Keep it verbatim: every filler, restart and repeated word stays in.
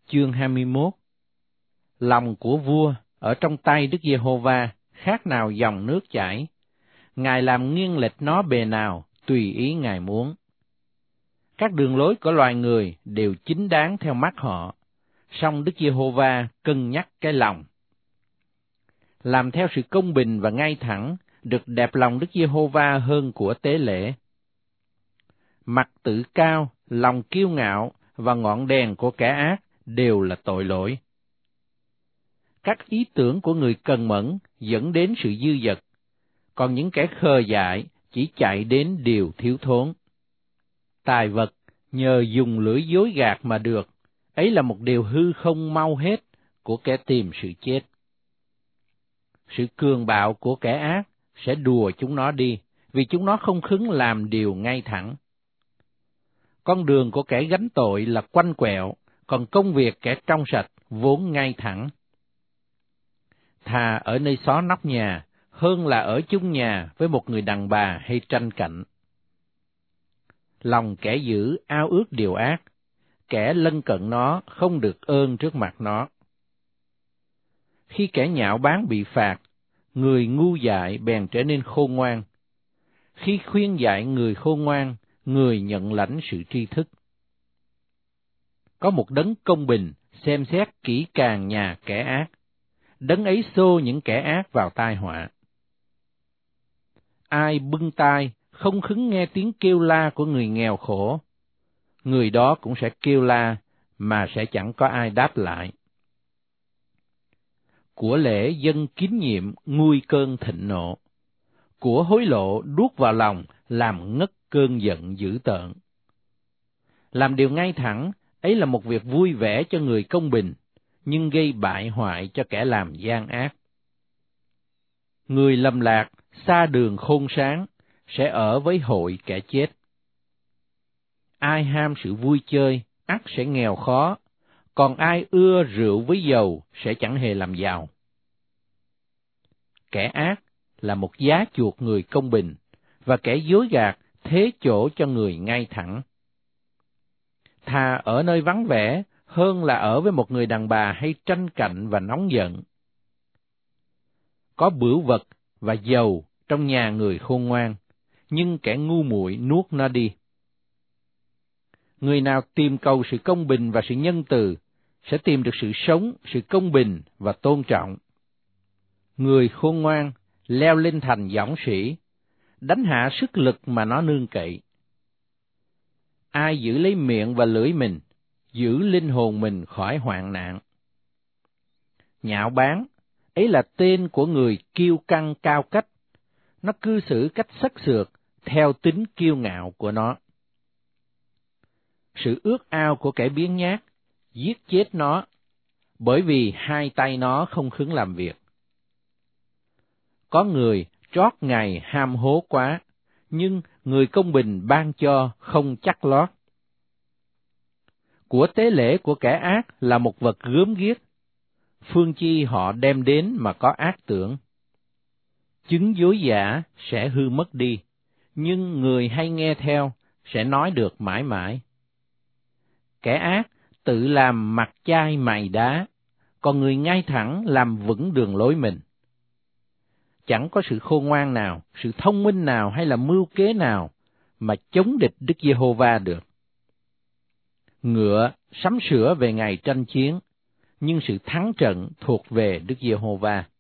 chương hai mươi mốt. Lòng của vua ở trong tay Đức Giê-hô-va, khác nào dòng nước chảy. Ngài làm nghiêng lệch nó bề nào, tùy ý Ngài muốn. Các đường lối của loài người đều chính đáng theo mắt họ, song Đức Giê-hô-va cân nhắc cái lòng. Làm theo sự công bình và ngay thẳng, được đẹp lòng Đức Giê-hô-va hơn của tế lễ. Mặt tự cao, lòng kiêu ngạo và ngọn đèn của kẻ ác đều là tội lỗi. Các ý tưởng của người cần mẫn dẫn đến sự dư dật, còn những kẻ khờ dại chỉ chạy đến điều thiếu thốn. Tài vật nhờ dùng lưỡi dối gạt mà được, ấy là một điều hư không mau hết của kẻ tìm sự chết. Sự cường bạo của kẻ ác sẽ đùa chúng nó đi, vì chúng nó không khứng làm điều ngay thẳng. Con đường của kẻ gánh tội là quanh quẹo, còn công việc kẻ trong sạch vốn ngay thẳng. Thà ở nơi xó nóc nhà, hơn là ở chung nhà với một người đàn bà hay tranh cạnh. Lòng kẻ dữ ao ước điều ác, kẻ lân cận nó không được ơn trước mặt nó. Khi kẻ nhạo báng bị phạt, người ngu dại bèn trở nên khôn ngoan. Khi khuyên dạy người khôn ngoan, người nhận lãnh sự tri thức. Có một đấng công bình xem xét kỹ càng nhà kẻ ác, đấng ấy xô những kẻ ác vào tai họa. Ai bưng tai không khứng nghe tiếng kêu la của người nghèo khổ, người đó cũng sẽ kêu la mà sẽ chẳng có ai đáp lại. Của lễ dân kín nhiệm nguôi cơn thịnh nộ, của hối lộ đuốt vào lòng làm ngất cơn giận dữ tợn. Làm điều ngay thẳng, ấy là một việc vui vẻ cho người công bình, nhưng gây bại hoại cho kẻ làm gian ác. Người lầm lạc, xa đường khôn sáng, sẽ ở với hội kẻ chết. Ai ham sự vui chơi, ắt sẽ nghèo khó, còn ai ưa rượu với dầu sẽ chẳng hề làm giàu. Kẻ ác là một giá chuộc người công bình, và kẻ dối gạt thế chỗ cho người ngay thẳng. Thà ở nơi vắng vẻ, hơn là ở với một người đàn bà hay tranh cạnh và nóng giận. Có bửu vật và dầu trong nhà người khôn ngoan, nhưng kẻ ngu muội nuốt nó đi. Người nào tìm cầu sự công bình và sự nhân từ, sẽ tìm được sự sống, sự công bình và tôn trọng. Người khôn ngoan leo lên thành dõng sĩ, đánh hạ sức lực mà nó nương cậy. Ai giữ lấy miệng và lưỡi mình, giữ linh hồn mình khỏi hoạn nạn. Nhạo báng, ấy là tên của người kiêu căng cao cách, nó cư xử cách sắc sược theo tính kiêu ngạo của nó. Sự ước ao của kẻ biếng nhác, giết chết nó, bởi vì hai tay nó không khứng làm việc. Có người trót ngày ham hố quá, nhưng người công bình ban cho không chắc lót. Của tế lễ của kẻ ác là một vật gớm ghiếc, phương chi họ đem đến mà có ác tưởng. Chứng dối giả sẽ hư mất đi, nhưng người hay nghe theo sẽ nói được mãi mãi. Kẻ ác tự làm mặt chai mày đá, còn người ngay thẳng làm vững đường lối mình. Chẳng có sự khôn ngoan nào, sự thông minh nào hay là mưu kế nào mà chống địch Đức Giê-hô-va được. Ngựa sắm sửa về ngày tranh chiến, nhưng sự thắng trận thuộc về Đức Giê-hô-va.